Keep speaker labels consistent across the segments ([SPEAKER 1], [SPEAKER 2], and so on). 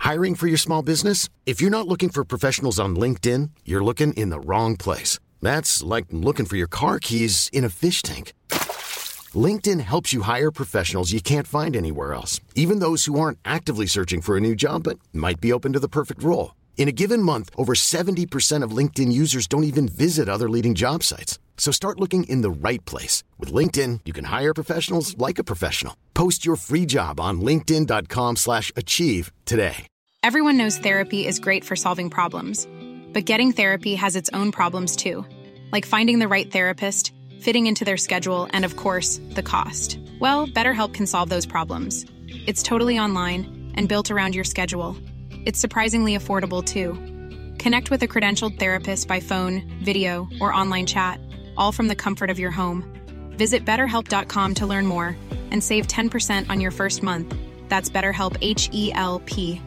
[SPEAKER 1] Hiring for your small business? If you're not looking for professionals on LinkedIn, you're looking in the wrong place. That's like looking for your car keys in a fish tank. LinkedIn helps you hire professionals you can't find anywhere else, even those who aren't actively searching for a new job but might be open to the perfect role. In a given month, over 70% of LinkedIn users don't even visit other leading job sites. So start looking in the right place. With LinkedIn, you can hire professionals like a professional. Post your free job on linkedin.com/achieve today.
[SPEAKER 2] Everyone knows therapy is great for solving problems, but getting therapy has its own problems too, like finding the right therapist, fitting into their schedule, and of course, the cost. Well, BetterHelp can solve those problems. It's totally online and built around your schedule. It's surprisingly affordable too. Connect with a credentialed therapist by phone, video, or online chat, all from the comfort of your home. Visit BetterHelp.com to learn more and save 10% on your first month. That's BetterHelp, H-E-L-P.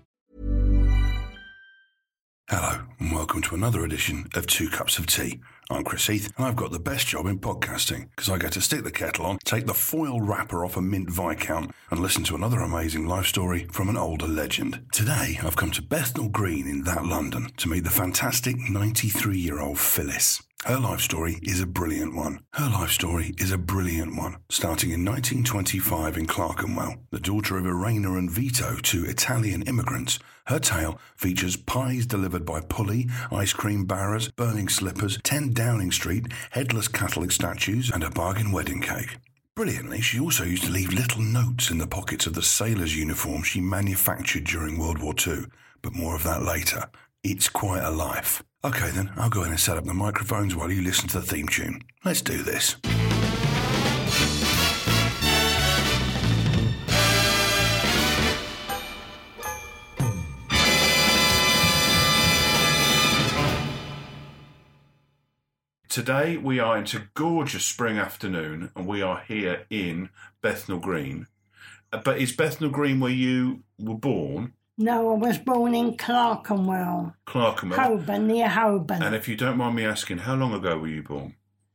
[SPEAKER 3] Hello, and welcome to another edition of Two Cups of Tea. I'm Chris Heath, and I've got the best job in podcasting, because I get to stick the kettle on, take the foil wrapper off a mint Viscount, and listen to another amazing life story from an older legend. Today, I've come to Bethnal Green in that London to meet the fantastic 93-year-old Phyllis. Her life story is a brilliant one. Starting in 1925 in Clerkenwell, the daughter of Irena and Vito, two Italian immigrants, her tale features pies delivered by pulley, ice cream barrows, burning slippers, 10 Downing Street, headless Catholic statues, and a bargain wedding cake. Brilliantly, she also used to leave little notes in the pockets of the sailor's uniform she manufactured during World War II, but more of that later. It's quite a life. Okay then, I'll go in and set up the microphones while you listen to the theme tune. Let's do this. Today we are into gorgeous spring afternoon and we are here in Bethnal Green. But is Bethnal Green where you were born?
[SPEAKER 4] No, I was born in Clerkenwell.
[SPEAKER 3] Clerkenwell?
[SPEAKER 4] Holborn, near Holborn.
[SPEAKER 3] And if you don't mind me asking, how long ago were you born?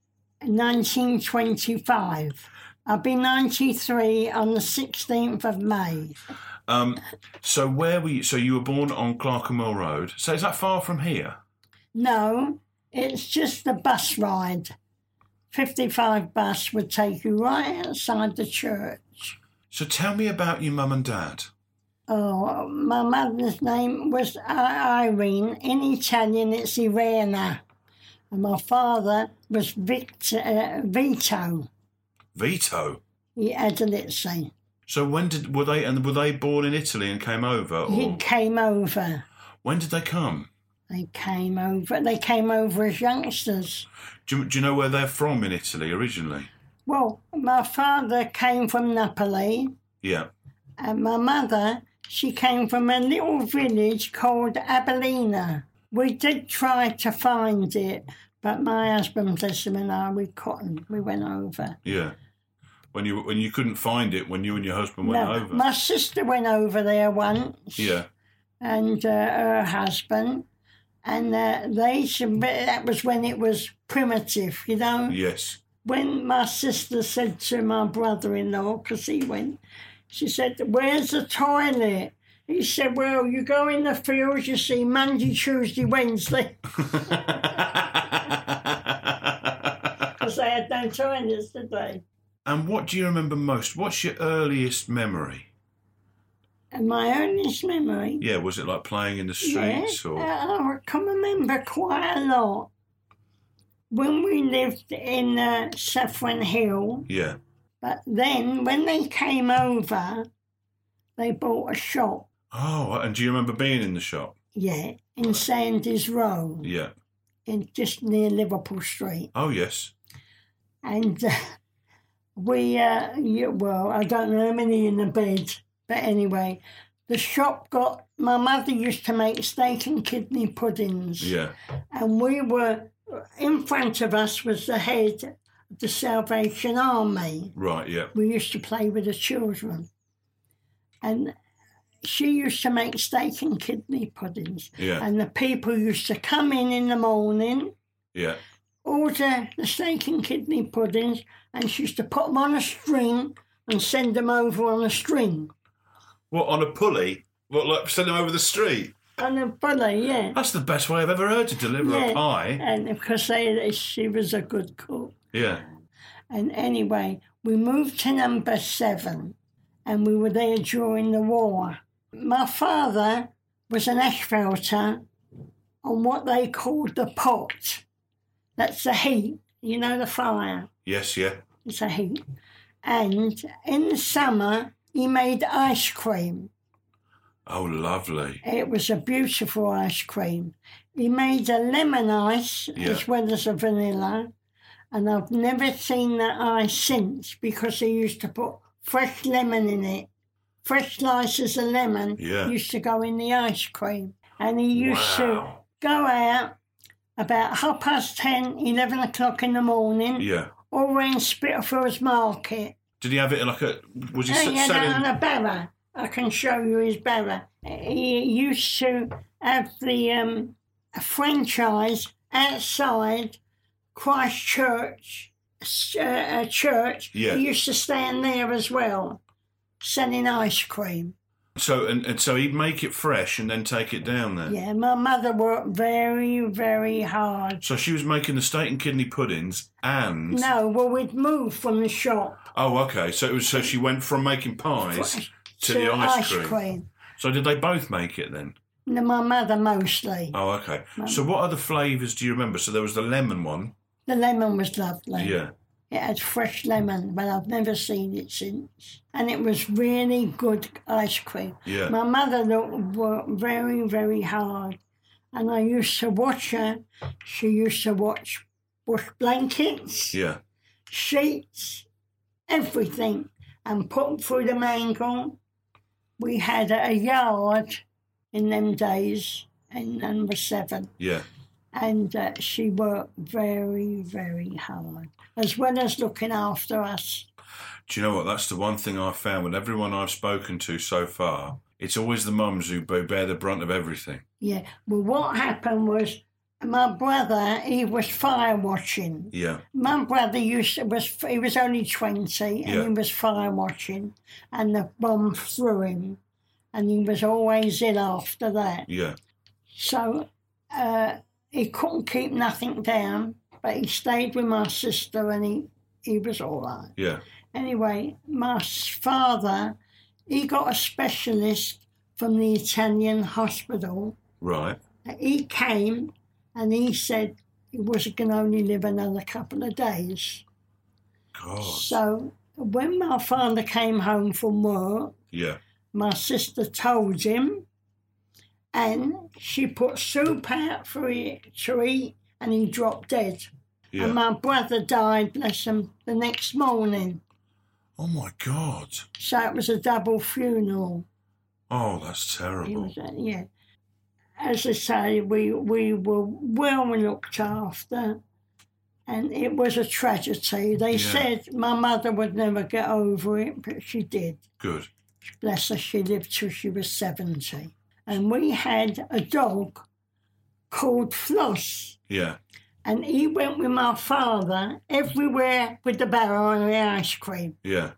[SPEAKER 4] 1925. I'll be 93 on the 16th of May.
[SPEAKER 3] So where were you? So you were born on Clerkenwell Road. So is that far from here?
[SPEAKER 4] No, it's just a bus ride. 55 bus would take you right outside the church.
[SPEAKER 3] So tell me about your mum and dad.
[SPEAKER 4] Oh, my mother's name was Irene. In Italian, it's Irena. And my father was Vito.
[SPEAKER 3] Vito?
[SPEAKER 4] He had a litzy.
[SPEAKER 3] So were they born in Italy and came over? Or?
[SPEAKER 4] He came over.
[SPEAKER 3] When did they come?
[SPEAKER 4] They came over as youngsters.
[SPEAKER 3] Do you know where they're from in Italy originally?
[SPEAKER 4] Well, my father came from Napoli.
[SPEAKER 3] Yeah.
[SPEAKER 4] And my mother, she came from a little village called Abellina. We did try to find it, but my husband said to me, no, we couldn't. We went over.
[SPEAKER 3] Yeah. When you couldn't find it, when you and your husband went over?
[SPEAKER 4] My sister went over there once.
[SPEAKER 3] Yeah.
[SPEAKER 4] And her husband. And that was when it was primitive, you know?
[SPEAKER 3] Yes.
[SPEAKER 4] When my sister said to my brother-in-law, because he went, she said, where's the toilet? He said, well, you go in the fields, you see, Monday, Tuesday, Wednesday. Because they had no toilets, did they?
[SPEAKER 3] And what do you remember most? What's your earliest memory?
[SPEAKER 4] And my earliest memory?
[SPEAKER 3] Yeah, was it like playing in the streets?
[SPEAKER 4] Yeah,
[SPEAKER 3] or?
[SPEAKER 4] I can remember quite a lot. When we lived in Saffron Hill.
[SPEAKER 3] Yeah.
[SPEAKER 4] But then, when they came over, they bought a shop.
[SPEAKER 3] Oh, and do you remember being in the shop?
[SPEAKER 4] Yeah, in Sandys Row.
[SPEAKER 3] Yeah.
[SPEAKER 4] Just near Liverpool Street.
[SPEAKER 3] Oh, yes.
[SPEAKER 4] And we, I don't know how many in the bed, but anyway, the shop my mother used to make steak and kidney puddings.
[SPEAKER 3] Yeah. And
[SPEAKER 4] in front of us was the head of the Salvation Army.
[SPEAKER 3] Right, yeah.
[SPEAKER 4] We used to play with the children. And she used to make steak and kidney puddings.
[SPEAKER 3] Yeah.
[SPEAKER 4] And the people used to come in the morning.
[SPEAKER 3] Yeah.
[SPEAKER 4] Order the steak and kidney puddings, and she used to put them on a string and send them over on a string.
[SPEAKER 3] What, on a pulley?
[SPEAKER 5] What, like send them over the street?
[SPEAKER 4] On a bully, yeah.
[SPEAKER 5] That's the best way I've ever heard to deliver a pie.
[SPEAKER 4] And because she was a good cook.
[SPEAKER 5] Yeah.
[SPEAKER 4] And anyway, we moved to number 7 and we were there during the war. My father was an asphalter on what they called the pot. That's the heat, you know, the fire.
[SPEAKER 5] Yes, yeah.
[SPEAKER 4] It's a heat. And in the summer, he made ice cream.
[SPEAKER 5] Oh, lovely.
[SPEAKER 4] It was a beautiful ice cream. He made a lemon ice as well as a vanilla. And I've never seen that ice since because he used to put fresh lemon in it. Fresh slices of lemon used to go in the ice cream. And he used to go out about 10:30, 11 o'clock in the morning. Yeah. All around Spitalfields Market.
[SPEAKER 5] Did he have it in like a... Was he
[SPEAKER 4] selling...
[SPEAKER 5] selling...
[SPEAKER 4] on a barrow. I can show you his barrow. He used to have the a franchise outside Christchurch church.
[SPEAKER 5] Yeah.
[SPEAKER 4] He used to stand there as well, selling ice cream.
[SPEAKER 5] So and so he'd make it fresh and then take it down there?
[SPEAKER 4] Yeah, my mother worked very, very hard.
[SPEAKER 5] So she was making the steak and kidney puddings and...
[SPEAKER 4] No, well, we'd moved from the shop.
[SPEAKER 5] Oh, OK. So she went from making pies to the ice cream. So did they both make it then?
[SPEAKER 4] No, my mother mostly.
[SPEAKER 5] Oh, OK. So what other flavours do you remember? So there was the lemon one.
[SPEAKER 4] The lemon was lovely.
[SPEAKER 5] Yeah.
[SPEAKER 4] It had fresh lemon, but I've never seen it since. And it was really good ice cream.
[SPEAKER 5] Yeah.
[SPEAKER 4] My mother worked very, very hard. And I used to watch her. She used to wash blankets, sheets, everything, and put them through the mangle. We had a yard in them days in number 7.
[SPEAKER 5] Yeah.
[SPEAKER 4] And she worked very, very hard, as well as looking after us.
[SPEAKER 5] Do you know what? That's the one thing I've found with everyone I've spoken to so far. It's always the mums who bear the brunt of everything. Yeah.
[SPEAKER 4] Well, what happened was my brother, he was fire watching.
[SPEAKER 5] Yeah.
[SPEAKER 4] My brother he was only 20 and he was fire watching, and the bomb threw him, and he was always ill after that.
[SPEAKER 5] Yeah.
[SPEAKER 4] So... he couldn't keep nothing down, but he stayed with my sister and he was all right.
[SPEAKER 5] Yeah.
[SPEAKER 4] Anyway, my father, he got a specialist from the Italian hospital.
[SPEAKER 5] Right.
[SPEAKER 4] He came and he said he was going to only live another couple of days.
[SPEAKER 5] God.
[SPEAKER 4] So when my father came home from work, my sister told him, and she put soup out for him to eat, and he dropped dead. Yeah. And my brother died, bless him, the next morning.
[SPEAKER 5] Oh, my God.
[SPEAKER 4] So it was a double funeral.
[SPEAKER 5] Oh, that's terrible.
[SPEAKER 4] Yeah. As I say, we were well looked after, and it was a tragedy. They said my mother would never get over it, but she did.
[SPEAKER 5] Good.
[SPEAKER 4] Bless her, she lived till she was 70. And we had a dog called Floss.
[SPEAKER 5] Yeah.
[SPEAKER 4] And he went with my father everywhere with the barrow and the ice cream.
[SPEAKER 5] Yeah.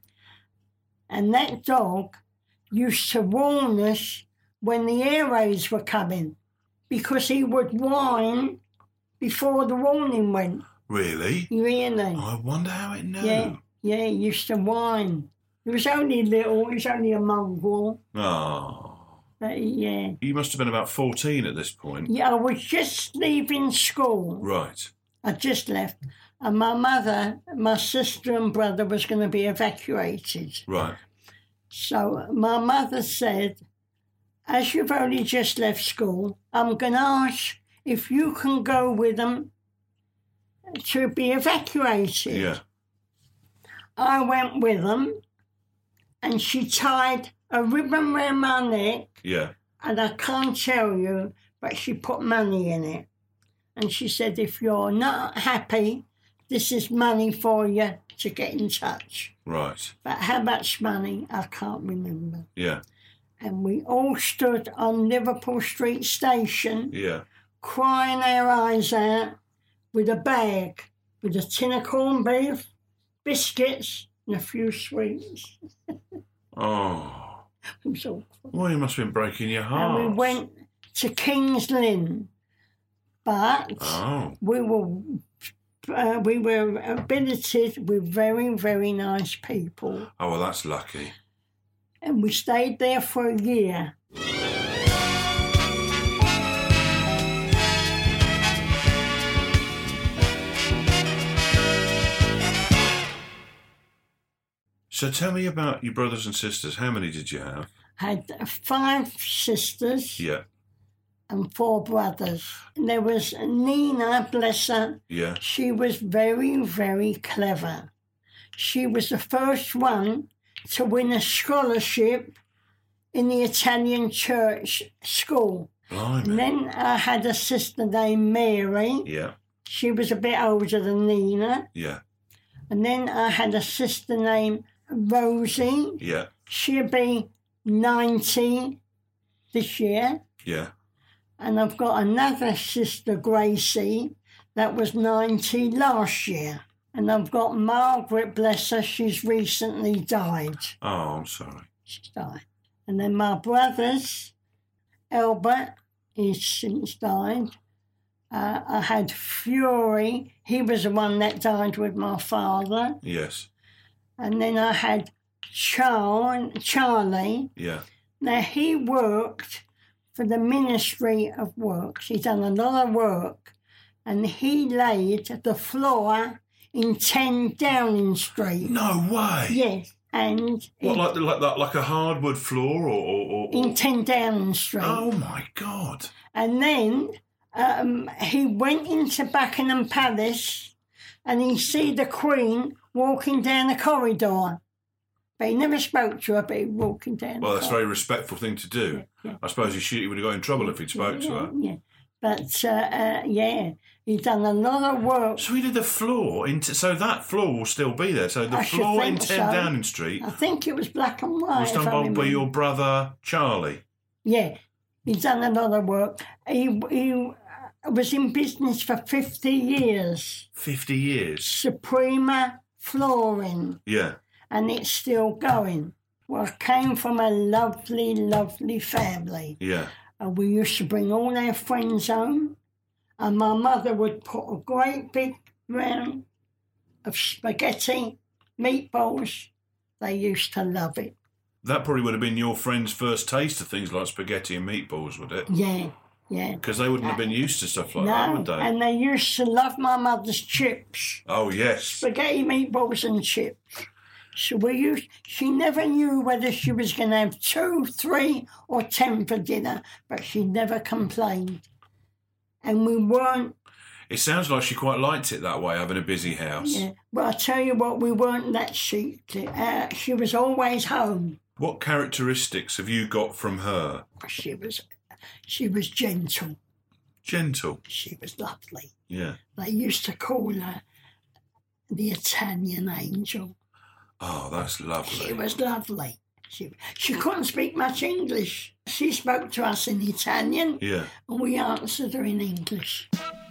[SPEAKER 4] And that dog used to warn us when the air raids were coming, because he would whine before the warning went.
[SPEAKER 5] Really?
[SPEAKER 4] Really.
[SPEAKER 5] I wonder how it knew.
[SPEAKER 4] Yeah, he used to whine. He was only little, he was only a mongrel.
[SPEAKER 5] Oh.
[SPEAKER 4] Yeah.
[SPEAKER 5] You must have been about 14 at this point.
[SPEAKER 4] Yeah, I was just leaving school.
[SPEAKER 5] Right.
[SPEAKER 4] I just left. And my mother, my sister and brother was going to be evacuated.
[SPEAKER 5] Right.
[SPEAKER 4] So my mother said, as you've only just left school, I'm going to ask if you can go with them to be evacuated.
[SPEAKER 5] Yeah.
[SPEAKER 4] I went with them, and she tied a ribbon round my neck.
[SPEAKER 5] Yeah.
[SPEAKER 4] And I can't tell you, but she put money in it. And she said, if you're not happy, this is money for you to get in touch.
[SPEAKER 5] Right.
[SPEAKER 4] But how much money, I can't remember.
[SPEAKER 5] Yeah.
[SPEAKER 4] And we all stood on Liverpool Street Station.
[SPEAKER 5] Yeah.
[SPEAKER 4] Crying our eyes out with a bag, with a tin of corned beef, biscuits, and a few sweets.
[SPEAKER 5] Oh.
[SPEAKER 4] It was awful.
[SPEAKER 5] Well, you must have been breaking your heart.
[SPEAKER 4] And we went to King's Lynn, but we were billeted with very, very nice people.
[SPEAKER 5] Oh, well, that's lucky.
[SPEAKER 4] And we stayed there for a year.
[SPEAKER 5] So tell me about your brothers and sisters. How many did you have?
[SPEAKER 4] I had 5 sisters.
[SPEAKER 5] Yeah.
[SPEAKER 4] And 4 brothers. And there was Nina, bless her.
[SPEAKER 5] Yeah.
[SPEAKER 4] She was very, very clever. She was the first one to win a scholarship in the Italian church school.
[SPEAKER 5] Blimey.
[SPEAKER 4] And then I had a sister named Mary.
[SPEAKER 5] Yeah.
[SPEAKER 4] She was a bit older than Nina.
[SPEAKER 5] Yeah.
[SPEAKER 4] And then I had a sister named Rosie.
[SPEAKER 5] Yeah.
[SPEAKER 4] She'll be 90 this year.
[SPEAKER 5] Yeah.
[SPEAKER 4] And I've got another sister, Gracie, that was 90 last year. And I've got Margaret, bless her, she's recently died.
[SPEAKER 5] Oh, I'm sorry.
[SPEAKER 4] She's died. And then my brothers, Albert, he's since died. I had Fury, he was the one that died with my father.
[SPEAKER 5] Yes.
[SPEAKER 4] And then I had Charlie.
[SPEAKER 5] Yeah.
[SPEAKER 4] Now, he worked for the Ministry of Works. He'd done a lot of work, and he laid the floor in 10 Downing Street.
[SPEAKER 5] No way.
[SPEAKER 4] Yes, and
[SPEAKER 5] What, like a hardwood floor, or
[SPEAKER 4] in 10 Downing Street.
[SPEAKER 5] Oh my God!
[SPEAKER 4] And then he went into Buckingham Palace, and he see the Queen walking down the corridor. But he never spoke to her, but he was walking down.
[SPEAKER 5] Well, that's a very respectful thing to do.
[SPEAKER 4] Yeah.
[SPEAKER 5] I suppose he would have got in trouble if he'd spoke to her.
[SPEAKER 4] Yeah, but he'd done a lot of work.
[SPEAKER 5] So he did the floor so that floor will still be there. So the
[SPEAKER 4] I should
[SPEAKER 5] floor in
[SPEAKER 4] think
[SPEAKER 5] 10
[SPEAKER 4] so.
[SPEAKER 5] Downing Street
[SPEAKER 4] I think it was black and white.
[SPEAKER 5] was
[SPEAKER 4] if I
[SPEAKER 5] done by
[SPEAKER 4] remember.
[SPEAKER 5] your brother Charlie.
[SPEAKER 4] Yeah, he'd done a lot of work. He was in business for 50 years.
[SPEAKER 5] 50 years.
[SPEAKER 4] Suprema Flooring.
[SPEAKER 5] Yeah.
[SPEAKER 4] And it's still going. Well, I came from a lovely, lovely family.
[SPEAKER 5] Yeah.
[SPEAKER 4] And we used to bring all our friends home. And my mother would put a great big round of spaghetti, meatballs. They used to love it.
[SPEAKER 5] That probably would have been your friend's first taste of things like spaghetti and meatballs, would it?
[SPEAKER 4] Yeah, yeah.
[SPEAKER 5] Because they wouldn't have been used to stuff like that, would they?
[SPEAKER 4] And they used to love my mother's chips.
[SPEAKER 5] Oh, yes.
[SPEAKER 4] Spaghetti, meatballs and chips. So she never knew whether she was going to have 2, 3 or 10 for dinner, but she never complained. And we weren't...
[SPEAKER 5] It sounds like she quite liked it that way, having a busy house.
[SPEAKER 4] Yeah, but I tell you what, we weren't that chic. She was always home.
[SPEAKER 5] What characteristics have you got from her?
[SPEAKER 4] She was gentle.
[SPEAKER 5] Gentle.
[SPEAKER 4] She was lovely.
[SPEAKER 5] Yeah.
[SPEAKER 4] They used to call her the Italian angel.
[SPEAKER 5] Oh, that's lovely.
[SPEAKER 4] She was lovely. She couldn't speak much English. She spoke to us in Italian,
[SPEAKER 5] Yeah.
[SPEAKER 4] and we answered her in English.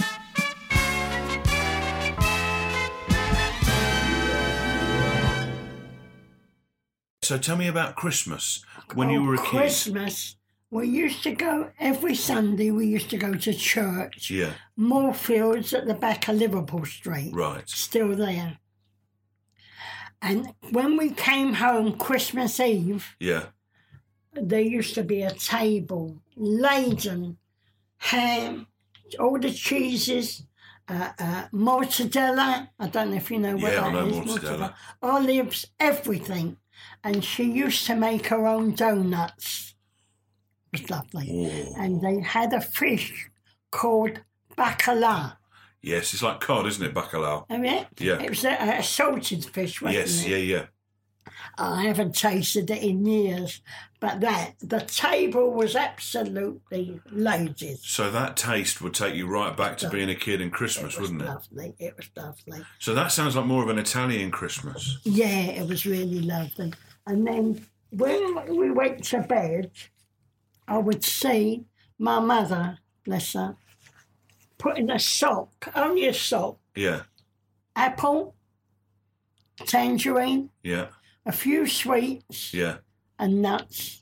[SPEAKER 5] So tell me about Christmas, when you were a kid.
[SPEAKER 4] Christmas, we used to go, every Sunday we used to go to church.
[SPEAKER 5] Yeah.
[SPEAKER 4] Moorfields at the back of Liverpool Street.
[SPEAKER 5] Right.
[SPEAKER 4] Still there. And when we came home Christmas Eve,
[SPEAKER 5] Yeah.
[SPEAKER 4] there used to be a table laden, ham, all the cheeses, mortadella. I don't know if you know what
[SPEAKER 5] Yeah, I
[SPEAKER 4] that
[SPEAKER 5] know
[SPEAKER 4] is.
[SPEAKER 5] mortadella.
[SPEAKER 4] Olives, everything. And she used to make her own donuts. It was lovely.
[SPEAKER 5] Oh.
[SPEAKER 4] And they had a fish called bacala.
[SPEAKER 5] Yes, it's like cod, isn't it, bacalao?
[SPEAKER 4] Oh, yeah?
[SPEAKER 5] Yeah.
[SPEAKER 4] It was a salted fish, wasn't
[SPEAKER 5] Yes,
[SPEAKER 4] it?
[SPEAKER 5] yeah.
[SPEAKER 4] I haven't tasted it in years, but the table was absolutely loaded.
[SPEAKER 5] So that taste would take you right back to being a kid in Christmas, wouldn't it?
[SPEAKER 4] Lovely. It was lovely.
[SPEAKER 5] So that sounds like more of an Italian Christmas.
[SPEAKER 4] Yeah, it was really lovely. And then when we went to bed, I would see my mother, bless her, putting a sock, only a sock,
[SPEAKER 5] Yeah,
[SPEAKER 4] apple, tangerine,
[SPEAKER 5] yeah,
[SPEAKER 4] a few sweets,
[SPEAKER 5] yeah.
[SPEAKER 4] and nuts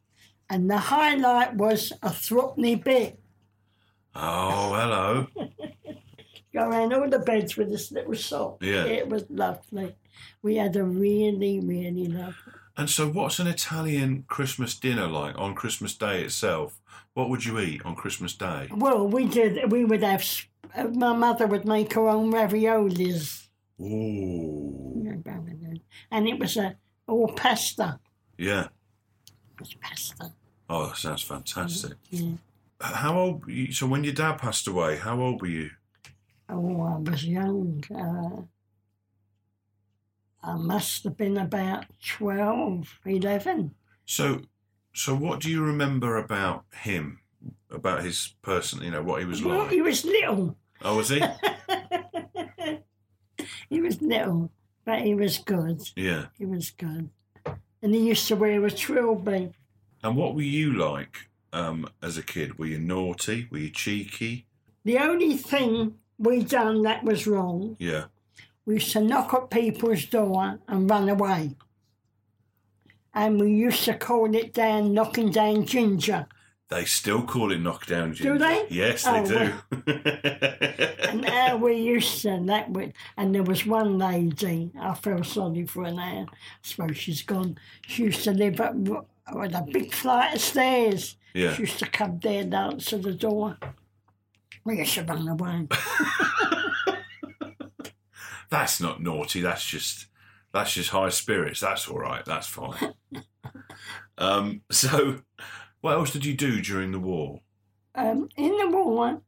[SPEAKER 4] And the highlight was a threepenny bit.
[SPEAKER 5] Oh, hello.
[SPEAKER 4] Go around all the beds with this little sock.
[SPEAKER 5] Yeah.
[SPEAKER 4] It was lovely. We had a really, really lovely.
[SPEAKER 5] And so what's an Italian Christmas dinner like on Christmas Day itself? What would you eat on Christmas Day?
[SPEAKER 4] Well, we would have, my mother would make her own raviolis.
[SPEAKER 5] Ooh.
[SPEAKER 4] And it was all pasta.
[SPEAKER 5] Yeah.
[SPEAKER 4] It was pasta.
[SPEAKER 5] Oh, that sounds fantastic.
[SPEAKER 4] Yeah.
[SPEAKER 5] How old were you? So when your dad passed away, how old were you?
[SPEAKER 4] Oh, I was young. I must have been about 12, 11.
[SPEAKER 5] So what do you remember about him? About his person, what he was
[SPEAKER 4] Well,
[SPEAKER 5] like?
[SPEAKER 4] he was little.
[SPEAKER 5] Oh, was he?
[SPEAKER 4] He was little, but he was good.
[SPEAKER 5] Yeah.
[SPEAKER 4] He was good. And he used to wear a trilby.
[SPEAKER 5] And what were you like as a kid? Were you naughty? Were you cheeky?
[SPEAKER 4] The only thing we done that was wrong,
[SPEAKER 5] Yeah.
[SPEAKER 4] we used to knock at people's door and run away. And we used to call it knocking down ginger.
[SPEAKER 5] They still call it knockdown ginger.
[SPEAKER 4] Do they?
[SPEAKER 5] Yes, they do.
[SPEAKER 4] And we used to, and there was one lady, I felt sorry for her now, I suppose she's gone. She used to live up with a big flight of stairs.
[SPEAKER 5] Yeah.
[SPEAKER 4] She used to come there and answer the door. We used to run away.
[SPEAKER 5] That's not naughty, that's just high spirits. That's all right, that's fine. So what else did you do during the war?
[SPEAKER 4] In the war,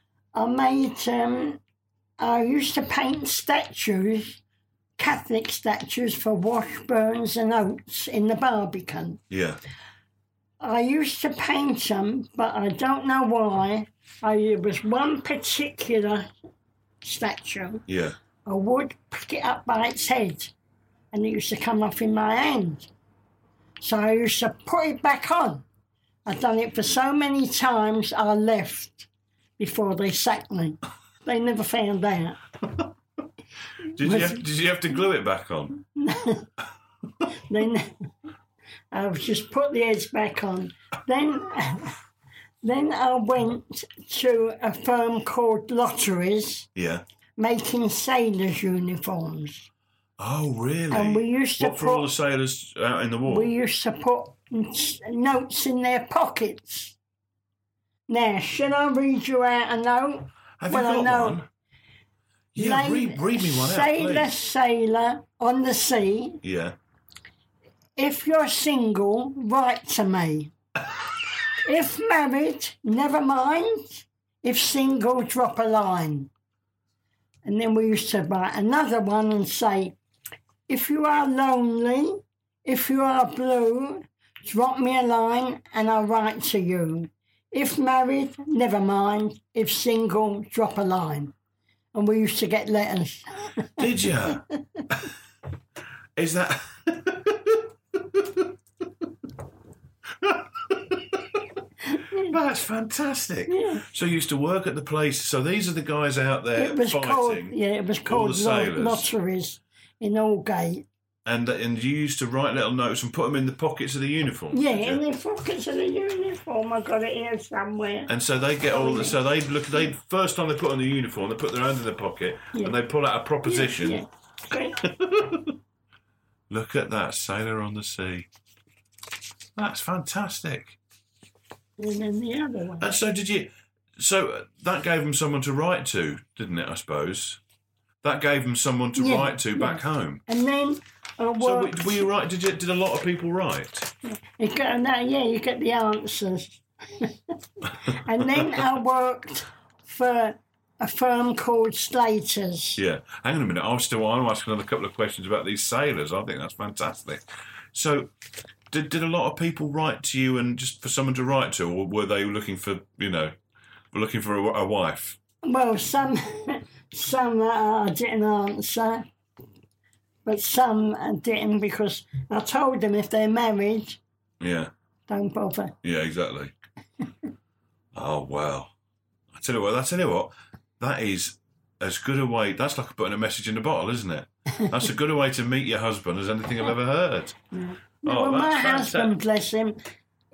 [SPEAKER 4] I used to paint statues, Catholic statues for Washburns and Oates in the Barbican.
[SPEAKER 5] Yeah.
[SPEAKER 4] I used to paint them, but I don't know why. It was one particular statue.
[SPEAKER 5] Yeah.
[SPEAKER 4] I would pick it up by its head, and it used to come off in my hand. So I used to put it back on. I'd done it for so many times, I left before they sacked me. They never found out.
[SPEAKER 5] Did you have to glue it back on?
[SPEAKER 4] Then I just put the heads back on. Then I went to a firm called Lotteries,
[SPEAKER 5] Yeah.
[SPEAKER 4] making sailors' uniforms.
[SPEAKER 5] Oh, really?
[SPEAKER 4] And we used to
[SPEAKER 5] for all the sailors out in the war?
[SPEAKER 4] We used to put notes in their pockets. Now, should I read you out a note?
[SPEAKER 5] Have you got one? Yeah, read me one out,
[SPEAKER 4] Sailor,
[SPEAKER 5] please.
[SPEAKER 4] sailor, on the sea.
[SPEAKER 5] Yeah.
[SPEAKER 4] If you're single, write to me. If married, never mind. If single, drop a line. And then we used to write another one and say, if you are lonely, if you are blue, drop me a line and I'll write to you. If married, never mind. If single, drop a line. And we used to get letters.
[SPEAKER 5] Did you? Is that... That's fantastic.
[SPEAKER 4] Yeah.
[SPEAKER 5] So you used to work at the place. So these are the guys out there
[SPEAKER 4] It was
[SPEAKER 5] fighting.
[SPEAKER 4] called
[SPEAKER 5] the sailors.
[SPEAKER 4] Lotteries in Aldgate.
[SPEAKER 5] And you used to write little notes and put them in the pockets of the uniform.
[SPEAKER 4] Yeah, in the pockets of the uniform. I got it here somewhere.
[SPEAKER 5] And so they get all. So they look. They first time they put on the uniform, they put their hand in the pocket and they pull out a proposition.
[SPEAKER 4] Yeah.
[SPEAKER 5] Look at that, Sailor on the Sea. That's fantastic.
[SPEAKER 4] And then the other one.
[SPEAKER 5] And so did you? So that gave them someone to write to, didn't it? I suppose that gave them someone to write to back home.
[SPEAKER 4] And then I worked.
[SPEAKER 5] So were you right? Did a lot of people write?
[SPEAKER 4] You get the answers. And then I worked for a firm called Slater's.
[SPEAKER 5] Yeah. Hang on a minute. I want to ask another couple of questions about these sailors. I think that's fantastic. So, did a lot of people write to you and just for someone to write to, or were they looking for a wife?
[SPEAKER 4] Well, some I didn't answer, but some I didn't because I told them if they're married, don't bother.
[SPEAKER 5] Yeah, exactly. Oh, wow. I tell you what, that is as good a way, that's like putting a message in a bottle, isn't it? That's a good a way to meet your husband as anything I've ever heard.
[SPEAKER 4] Yeah.
[SPEAKER 5] Oh,
[SPEAKER 4] well, my
[SPEAKER 5] that's
[SPEAKER 4] husband, bless him,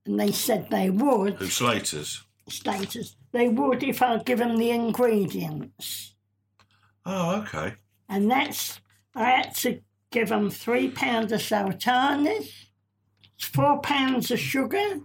[SPEAKER 4] And they said they would.
[SPEAKER 5] Who, Slaters?
[SPEAKER 4] Status. They would if I'd give them the ingredients.
[SPEAKER 5] Oh, okay.
[SPEAKER 4] And I had to give them £3 of sultanas, 4 pounds of sugar,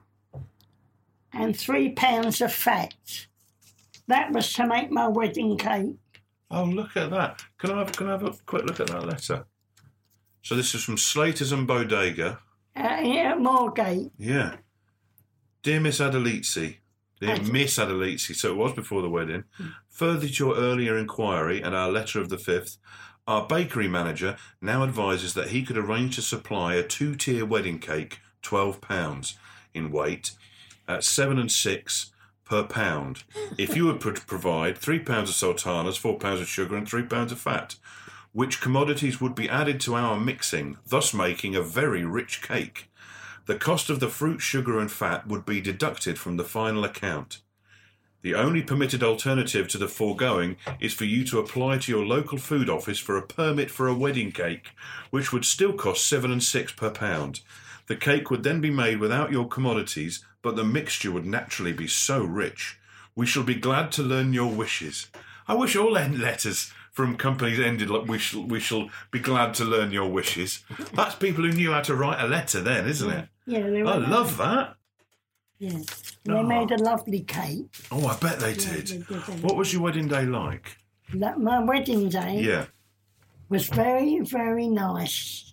[SPEAKER 4] and 3 pounds of fat. That was to make my wedding cake.
[SPEAKER 5] Oh, look at that. Can I have a quick look at that letter? So this is from Slaters and Bodega.
[SPEAKER 4] Yeah, Moorgate.
[SPEAKER 5] Yeah. Dear Miss Adelici, Miss Adelici, so it was before the wedding. Further to your earlier inquiry and our letter of the 5th, our bakery manager now advises that he could arrange to supply a 2-tier wedding cake, £12 in weight, at 7 and 6 per pound. If you would provide 3 pounds of sultanas, 4 pounds of sugar and 3 pounds of fat, which commodities would be added to our mixing, thus making a very rich cake. The cost of the fruit, sugar and fat would be deducted from the final account. The only permitted alternative to the foregoing is for you to apply to your local food office for a permit for a wedding cake, which would still cost 7 and 6 per pound. The cake would then be made without your commodities, but the mixture would naturally be so rich. We shall be glad to learn your wishes. I wish all letters from companies ended like we shall be glad to learn your wishes. That's people who knew how to write a letter then, isn't it?
[SPEAKER 4] Yeah, they were.
[SPEAKER 5] I love that.
[SPEAKER 4] Yeah. They made a lovely cake.
[SPEAKER 5] Oh, I bet they did. What was your wedding day like?
[SPEAKER 4] My wedding day was very, very nice.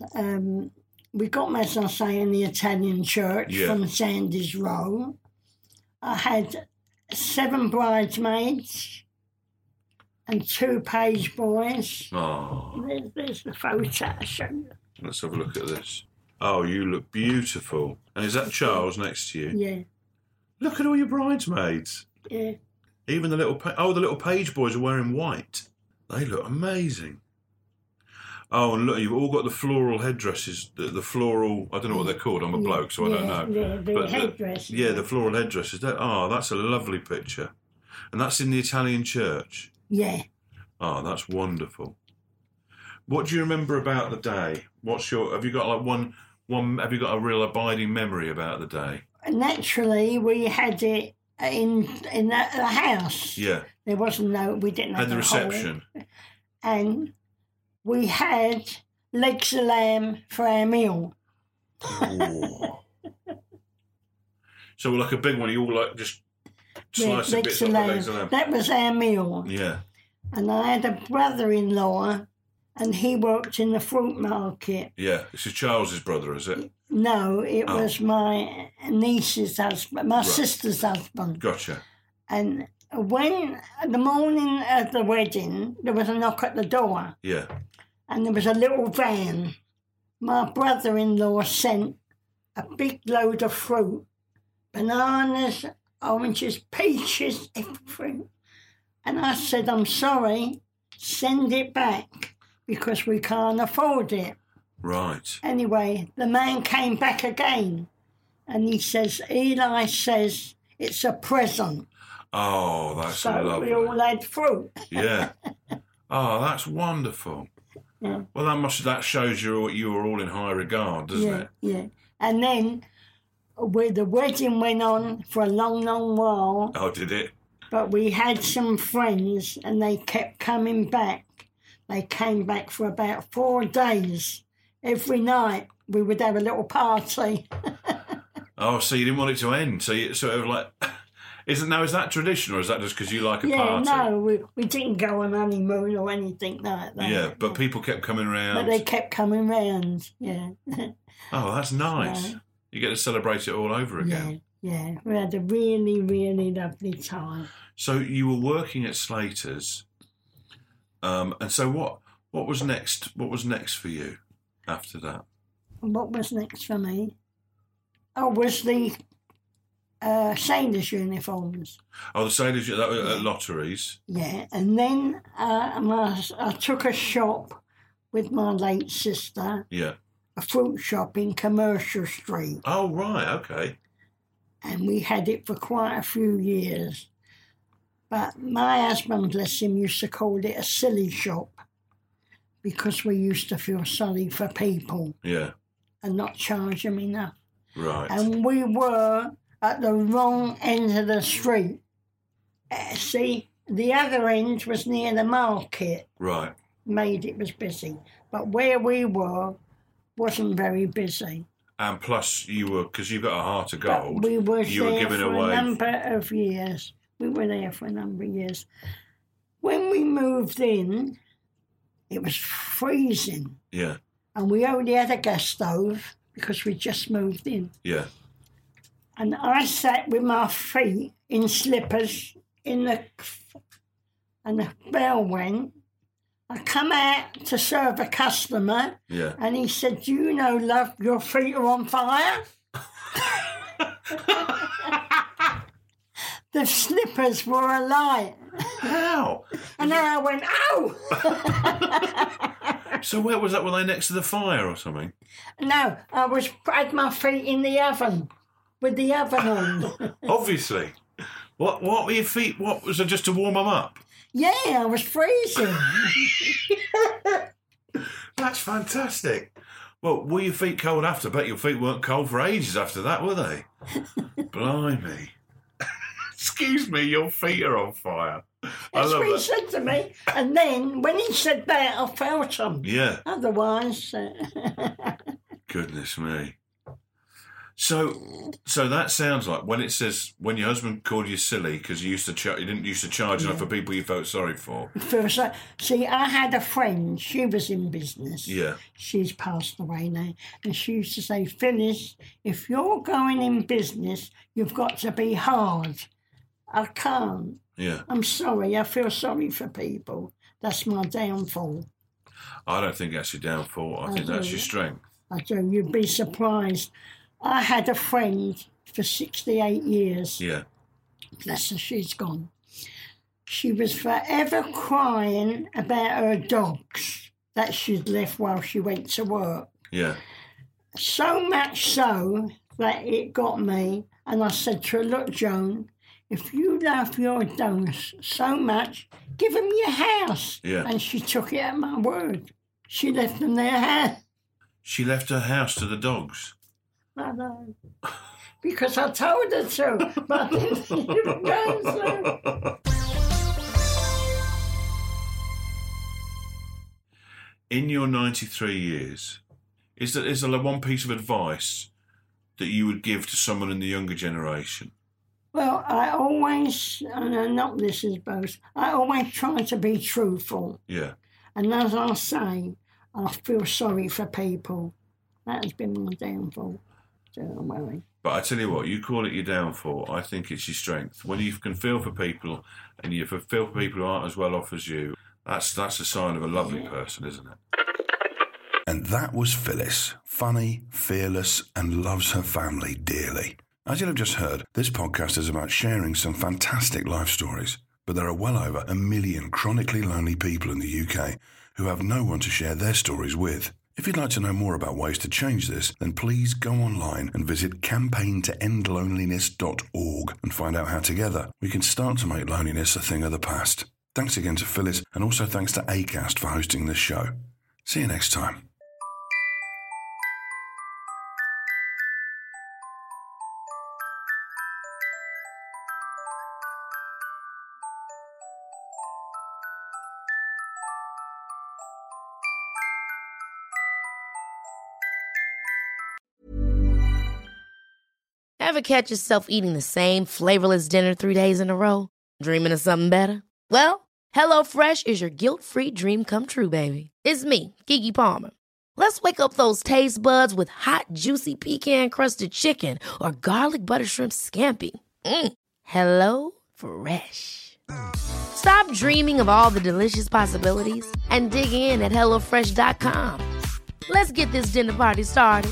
[SPEAKER 4] We got, as I say, in the Italian church from Sandys Row. I had 7 bridesmaids and 2 page boys.
[SPEAKER 5] Oh.
[SPEAKER 4] There's the photo I showed you.
[SPEAKER 5] Let's have a look at this. Oh, you look beautiful. And is that Charles next to you?
[SPEAKER 4] Yeah.
[SPEAKER 5] Look at all your bridesmaids.
[SPEAKER 4] Yeah.
[SPEAKER 5] Even the little page boys are wearing white. They look amazing. Oh, and look, you've all got the floral headdresses. The floral, I don't know what they're called. I'm a bloke, so I don't know.
[SPEAKER 4] The headdresses.
[SPEAKER 5] The floral headdresses. That's a lovely picture. And that's in the Italian church?
[SPEAKER 4] Yeah.
[SPEAKER 5] Oh, that's wonderful. What do you remember about the day? Have you got like one, have you got a real abiding memory about the day?
[SPEAKER 4] Naturally, we had it in the house.
[SPEAKER 5] Yeah.
[SPEAKER 4] There wasn't we didn't have
[SPEAKER 5] the reception.
[SPEAKER 4] And we had legs of lamb for our meal.
[SPEAKER 5] Oh. So like a big one, you all like just slicing bits off the legs of lamb.
[SPEAKER 4] That was our meal.
[SPEAKER 5] Yeah.
[SPEAKER 4] And I had a brother-in-law, and he worked in the fruit market.
[SPEAKER 5] Yeah. This is Charles's brother, is it?
[SPEAKER 4] No, it was my niece's husband, my sister's husband.
[SPEAKER 5] Gotcha.
[SPEAKER 4] And when, the morning of the wedding, there was a knock at the door.
[SPEAKER 5] Yeah.
[SPEAKER 4] And there was a little van. My brother-in-law sent a big load of fruit, bananas, oranges, peaches, everything. And I said, I'm sorry, send it back because we can't afford it.
[SPEAKER 5] Right.
[SPEAKER 4] Anyway, the man came back again and he says, Eli says it's a present.
[SPEAKER 5] Oh, that's lovely.
[SPEAKER 4] So we all had fruit.
[SPEAKER 5] Yeah. Oh, that's wonderful.
[SPEAKER 4] Yeah.
[SPEAKER 5] Well, that shows you were all in high regard, doesn't it?
[SPEAKER 4] Yeah. And then the wedding went on for a long, long while.
[SPEAKER 5] Oh, did it?
[SPEAKER 4] But we had some friends and they kept coming back. They came back for about 4 days. Every night we would have a little party.
[SPEAKER 5] Oh, so you didn't want it to end. So you sort of like... Is that tradition or is that just because you like a party?
[SPEAKER 4] Yeah, no, we didn't go on honeymoon or anything like that.
[SPEAKER 5] Yeah, but people kept coming round.
[SPEAKER 4] But they kept coming round, yeah.
[SPEAKER 5] Oh, that's nice. Yeah. You get to celebrate it all over again.
[SPEAKER 4] Yeah. We had a really, really lovely time.
[SPEAKER 5] So you were working at Slater's, and so what was next? What was next for you after that?
[SPEAKER 4] What was next for me? Oh, was the sailors' uniforms.
[SPEAKER 5] Oh, the sailors' at lotteries.
[SPEAKER 4] Yeah, and then I took a shop with my late sister.
[SPEAKER 5] Yeah.
[SPEAKER 4] A fruit shop in Commercial Street.
[SPEAKER 5] Oh, right, okay.
[SPEAKER 4] And we had it for quite a few years. But my husband, bless him, used to call it a silly shop because we used to feel sorry for people.
[SPEAKER 5] Yeah.
[SPEAKER 4] And not charge them enough.
[SPEAKER 5] Right.
[SPEAKER 4] And we were at the wrong end of the street. See, the other end was near the market.
[SPEAKER 5] Right.
[SPEAKER 4] Made it was busy. But where we were wasn't very busy.
[SPEAKER 5] And plus, you were, because you've got a heart of gold,
[SPEAKER 4] but we were
[SPEAKER 5] you were giving
[SPEAKER 4] for
[SPEAKER 5] away.
[SPEAKER 4] A number of years. We were there for a number of years. When we moved in, it was freezing.
[SPEAKER 5] Yeah.
[SPEAKER 4] And we only had a gas stove because we just moved in.
[SPEAKER 5] Yeah.
[SPEAKER 4] And I sat with my feet in slippers and the bell went. I come out to serve a customer, and he said, "Do you know, love, your feet are on fire?" The slippers were alight.
[SPEAKER 5] How?
[SPEAKER 4] And then I went, "Ow!"
[SPEAKER 5] So where was that? Were they next to the fire or something?
[SPEAKER 4] No, I had my feet in the oven, with the oven on.
[SPEAKER 5] Obviously. What were your feet? What was it, just to warm them up?
[SPEAKER 4] Yeah, I was freezing.
[SPEAKER 5] That's fantastic. Well, were your feet cold after? I bet your feet weren't cold for ages after that, were they? Blimey. Excuse me, your feet are on fire.
[SPEAKER 4] That's what he said to me. And then, when he said that, I felt them.
[SPEAKER 5] Yeah.
[SPEAKER 4] Otherwise...
[SPEAKER 5] Goodness me. So that sounds like when it says, when your husband called you silly because you didn't used to charge enough for people you felt sorry for.
[SPEAKER 4] See, I had a friend, she was in business.
[SPEAKER 5] Yeah.
[SPEAKER 4] She's passed away now. And she used to say, "Phyllis, if you're going in business, you've got to be hard." I can't.
[SPEAKER 5] Yeah.
[SPEAKER 4] I'm sorry, I feel sorry for people. That's my downfall.
[SPEAKER 5] I don't think that's your downfall. I think that's your strength.
[SPEAKER 4] I do. You'd be surprised. I had a friend for 68 years.
[SPEAKER 5] Yeah.
[SPEAKER 4] Bless her, she's gone. She was forever crying about her dogs that she'd left while she went to work.
[SPEAKER 5] Yeah.
[SPEAKER 4] So much so that it got me, and I said to her, "Look, Joan, if you love your dogs so much, give them your house."
[SPEAKER 5] Yeah.
[SPEAKER 4] And she took it at my word. She left them their house.
[SPEAKER 5] She left her house to the dogs.
[SPEAKER 4] I know. Because I told her to, but I didn't think you were going to.
[SPEAKER 5] In your 93 years, is there one piece of advice that you would give to someone in the younger generation?
[SPEAKER 4] Well, I always, and not this is both, I always try to be truthful.
[SPEAKER 5] Yeah.
[SPEAKER 4] And as I say, I feel sorry for people. That has been my downfall. Don't worry.
[SPEAKER 5] But I tell you what, you call it your downfall, I think it's your strength. When you can feel for people and you feel for people who aren't as well off as you, that's a sign of a lovely person, isn't it?
[SPEAKER 3] And that was Phyllis, funny, fearless, and loves her family dearly. As you'll have just heard, this podcast is about sharing some fantastic life stories, but there are well over 1 million chronically lonely people in the UK who have no one to share their stories with. If you'd like to know more about ways to change this, then please go online and visit campaigntoendloneliness.org and find out how together we can start to make loneliness a thing of the past. Thanks again to Phyllis, and also thanks to Acast for hosting this show. See you next time.
[SPEAKER 6] Ever catch yourself eating the same flavorless dinner 3 days in a row? Dreaming of something better? Well, HelloFresh is your guilt-free dream come true, baby. It's me, Keke Palmer. Let's wake up those taste buds with hot, juicy pecan-crusted chicken or garlic butter shrimp scampi. Hello Fresh. Stop dreaming of all the delicious possibilities and dig in at HelloFresh.com. Let's get this dinner party started.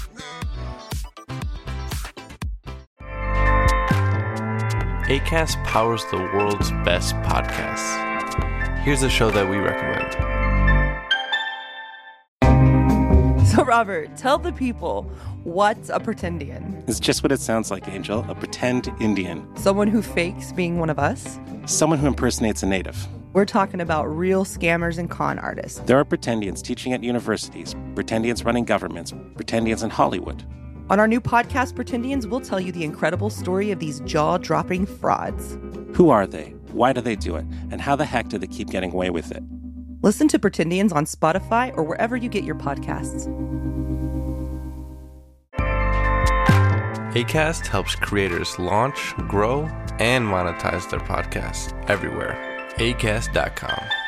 [SPEAKER 7] Acast powers the world's best podcasts. Here's a show that we recommend.
[SPEAKER 8] So, Robert, tell the people, what's a pretendian?
[SPEAKER 9] It's just what it sounds like, Angel. A pretend Indian.
[SPEAKER 8] Someone who fakes being one of us?
[SPEAKER 9] Someone who impersonates a native.
[SPEAKER 8] We're talking about real scammers and con artists.
[SPEAKER 9] There are pretendians teaching at universities, pretendians running governments, pretendians in Hollywood.
[SPEAKER 8] On our new podcast, Pretendians, we'll tell you the incredible story of these jaw-dropping frauds.
[SPEAKER 9] Who are they? Why do they do it? And how the heck do they keep getting away with it?
[SPEAKER 8] Listen to Pretendians on Spotify or wherever you get your podcasts.
[SPEAKER 7] Acast helps creators launch, grow, and monetize their podcasts everywhere. Acast.com.